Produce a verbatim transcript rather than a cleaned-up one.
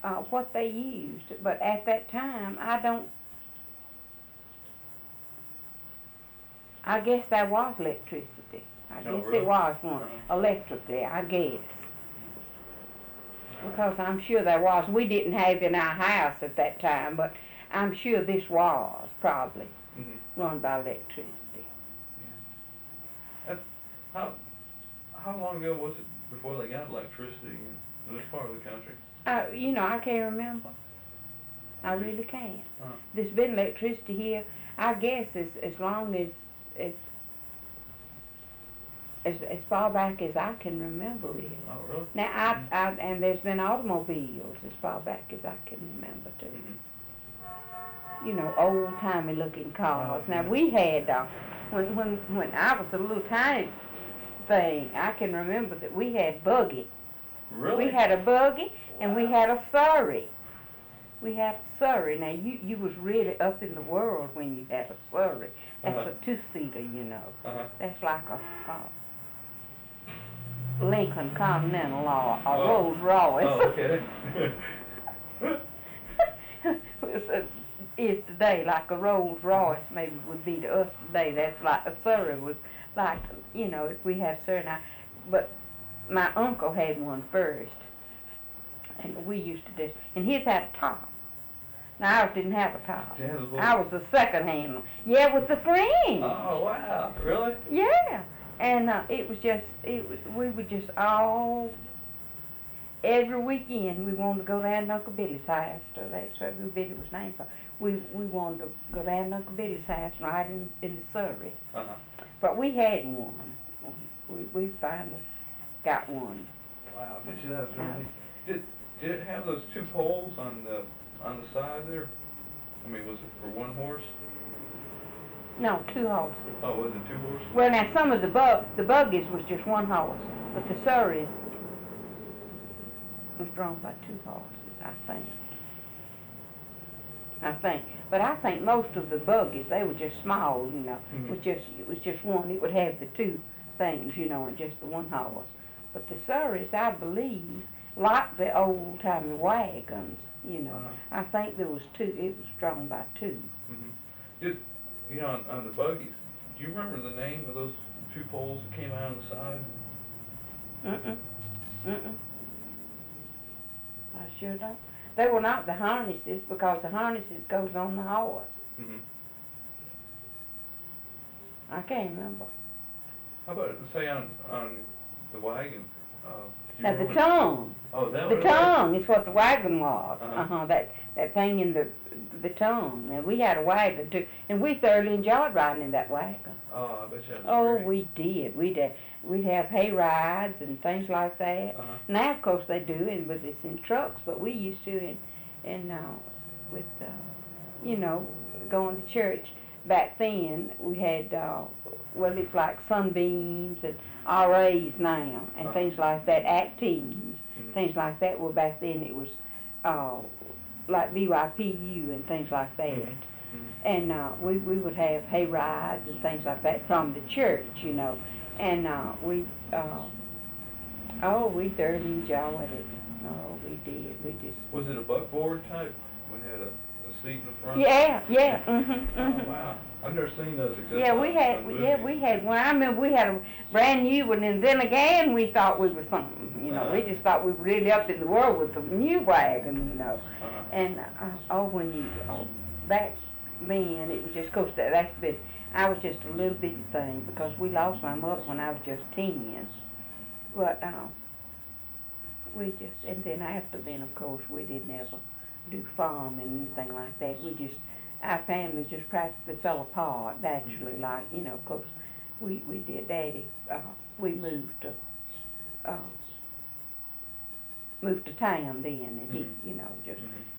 uh, what they used. But at that time, I don't, I guess there was electricity. I Oh, guess really? it was one, Uh-huh. electrically, I guess. Because I'm sure there was. We didn't have in our house at that time, but I'm sure this was probably Mm-hmm. run by electricity. And how how long ago was it before they got electricity in, in this part of the country? Uh, you know, I can't remember. I really can't. Uh-huh. There's been electricity here, I guess, as as long as as as, as far back as I can remember, really. Oh, really? Now, I, Mhm. I and there's been automobiles as far back as I can remember too. Mhm. You know, old timey looking cars. Oh, Now yeah. we had uh, when when when I was a little tiny thing, I can remember that we had buggy. Really? We had a buggy and we Wow. had a Surrey. We had a Surrey. Now you you was really up in the world when you had a Surrey. That's Uh-huh. a two seater, you know. Uh-huh. That's like a, a Lincoln Continental or a Oh. Rolls Royce. Oh, okay. It's a- is today like a Rolls Royce maybe would be to us today. That's like a Surrey was like, you know, if we had a Surrey now. But my uncle had one first, and we used to just, and his had a top. Now ours didn't have a top. Yeah, those little- I was a second hand. Yeah, with the frame. Oh, wow. Really? Yeah, and uh, it was just, it was, we would just all, every weekend we wanted to go down to Uncle Billy's house. So that's what Uncle Billy was named for. We we wanted to go down to Uncle Billy's house and ride in, in the Surrey. Uh-huh. But we had one. We, we finally got one. Wow, I bet you that was really neat. Did, did it have those two poles on the, on the side there? I mean, was it for one horse? No, two horses. Oh, was it two horses? Well, now some of the bug the buggies was just one horse, but the Surreys was drawn by two horses, I think. I think, but I think most of the buggies they were just small, you know. Mhm. It was just it was just one. It would have the two things, you know, and just the one horse. But the Surreys, I believe, like the old timey wagons, you know. Uh-huh. I think there was two. It was drawn by two. Mm-hmm. Did, you know, on, on the buggies, do you remember the name of those two poles that came out on the side? Mm-mm. Mm-mm. I sure don't. They were not the harnesses because the harnesses goes on the horse. Mm-hmm. I can't remember. How about, say, on, on the wagon? Uh, do you Now the remember- tongue. Oh, that The what it was? tongue is what the wagon was. Uh-huh. Uh-huh. That that thing in the the tongue. Now we had a wagon too, and we thoroughly enjoyed riding in that wagon. Oh, I bet you that was Oh, great. we did. We'd have, we'd have hay rides and things like that. Uh-huh. Now, of course, they do, and with it's in trucks. But we used to in in uh, with uh, you know going to church back then. We had uh, well, it's like Sunbeams and R As now and Uh-huh. things like that. Acteens, Mhm. things like that. Well, back then it was uh, like B Y P U and things like that. Mhm. Mhm. And uh, we, we would have hay rides and things like that from the church, you know. And uh, we, uh, oh, we thoroughly enjoyed it. Oh, we did. We just, Was it a buckboard type? We had a, a seat in the front? yeah, yeah, mhm, Oh, mhm. wow. I've never seen those except Yeah, on- we had, on yeah, movies. we had one. I remember we had a brand new one, and then again we thought we were something, you know. We Uh-huh. just thought we were really up in the world with the new wagon, you know. Uh-huh. And uh, oh, when you oh, back then, it was just, of course, that, that's been, I was just a little bitty thing because we lost my mother when I was just ten. But uh, we just, and then after then, of course, we didn't ever do farming and anything like that. We just, our family just practically fell apart, naturally, Mhm. like, you know, of course, we, we did, Daddy, uh, we moved to, uh, moved to town then, and he, Mhm. you know, just Mhm.